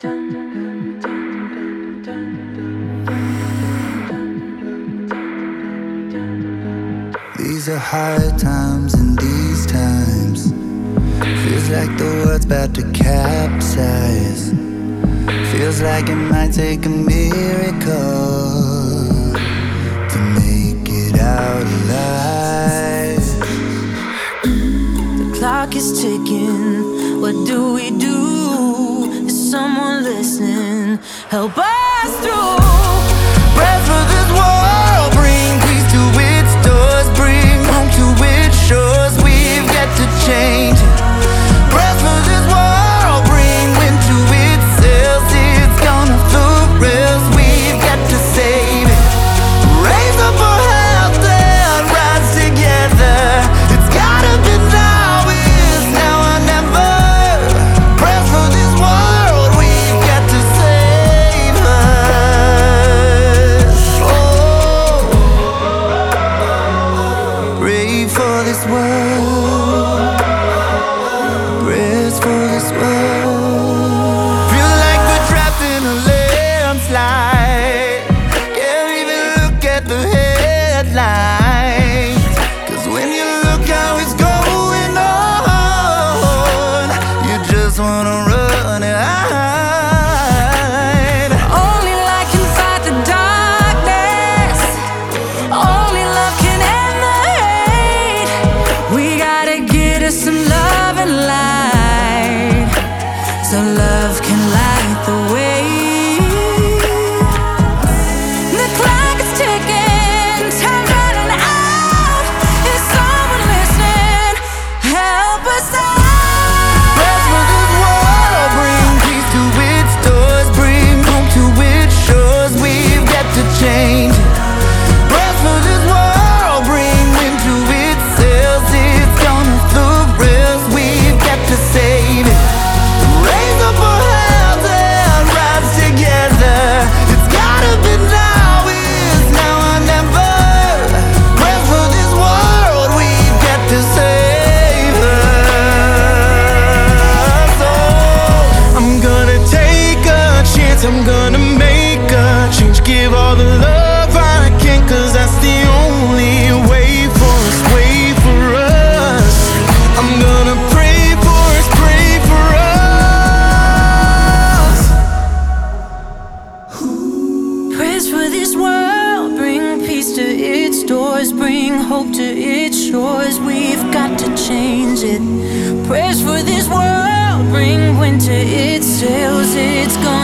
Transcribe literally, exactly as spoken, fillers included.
These are hard times, and these times feels like the world's about to capsize. Feels like it might take a miracle to make it out alive. The clock is ticking, what do we do? Is someone listening? Help us through. Breath for this world, bring peace to its doors, bring home to its shores. We've got to change it. Breath for this world, bring wind to its sails. It's gonna flourish. We've got to save it. Raise up our health and rise together. It's gotta be now, it's now or never. Breath for this world, we've got to save us. Oh, pray for this world. Prayers for this world. Feel like we're trapped in a landslide. Can't even look at the headlines. Cause when you look how it's going on, you just wanna run and hide. Only light can fight the darkness. Only love can end the hate. We gotta get us some love and light, so love can light the way. The clock is ticking, time's running out. Is someone listening? Help us out. Breath for this world, bring peace to its doors, bring home to its shores. We've got to change it. Breath for this world, bring wind to its sails. It's gonna flourish. We've got to save it. Raise up our hands and rise together. It's gotta be now, it's now or never. Breath for this world, we've got to save us. Oh, I'm gonna take a chance, I'm gonna make a change. Give all the love I can, cause that's the only way for us, way for us. I'm gonna pray for us, pray for us. Prayers for this world, bring peace to its doors, bring hope to its shores. We've got to change it. Prayers for this world, bring wind to its sails. It's gonna